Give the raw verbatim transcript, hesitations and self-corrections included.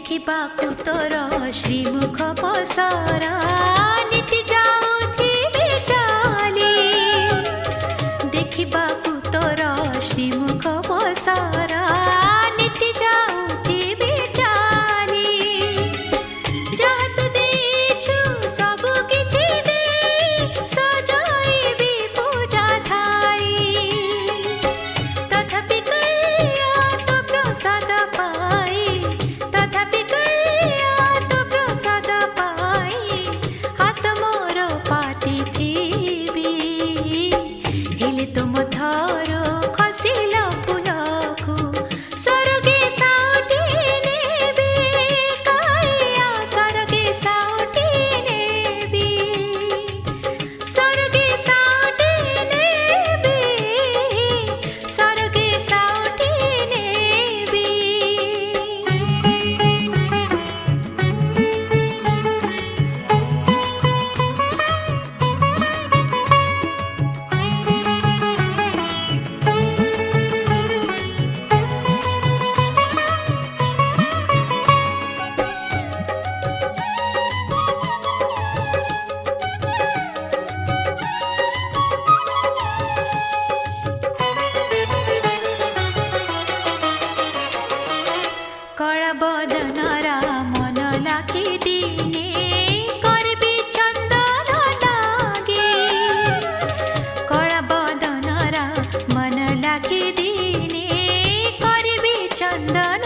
देखिबाकु तोर श्रीमुख पसरा नीति जाउथिबे चाली देखिबाकु तोर श्रीमुख पसरा नीति जाउथिबे चाली जहाँ तू देछु सबु किछि दे सजाइबी पूजा थाली तथापि कहिया तो प्रसाद पाई तथापि कहिया तो प्रसाद पाई हाथ मोर पाती थीबी हेले तुम थर खसिला फुलकु सरगे साउटी नेबी कहिया सरगे साउटी नेबी सरगे साउटी नेबी सरगे साउटी नेबी कला बदनरा मन लाखी दिने करबी चंदन लागे कला बदनरा मन लाखी दिने करबी चंदन